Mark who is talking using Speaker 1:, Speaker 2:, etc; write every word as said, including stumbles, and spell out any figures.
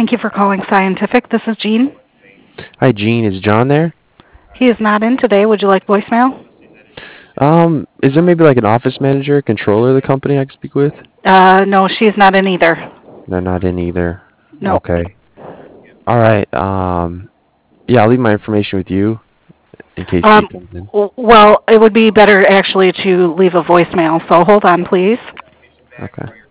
Speaker 1: Thank you for calling Scientific. This is Jean.
Speaker 2: Hi, Gene. Is John there?
Speaker 1: He is not in today. Would you like voicemail?
Speaker 2: Um, is there maybe like an office manager, controller of the company I could speak with?
Speaker 1: Uh, no, she's not in either.
Speaker 2: They're not in either.
Speaker 1: No.
Speaker 2: Okay. All right. Um, yeah, I'll leave my information with you in case she
Speaker 1: Um,
Speaker 2: comes in.
Speaker 1: w- well, it would be better actually to leave a voicemail. So hold on, please.
Speaker 2: Okay.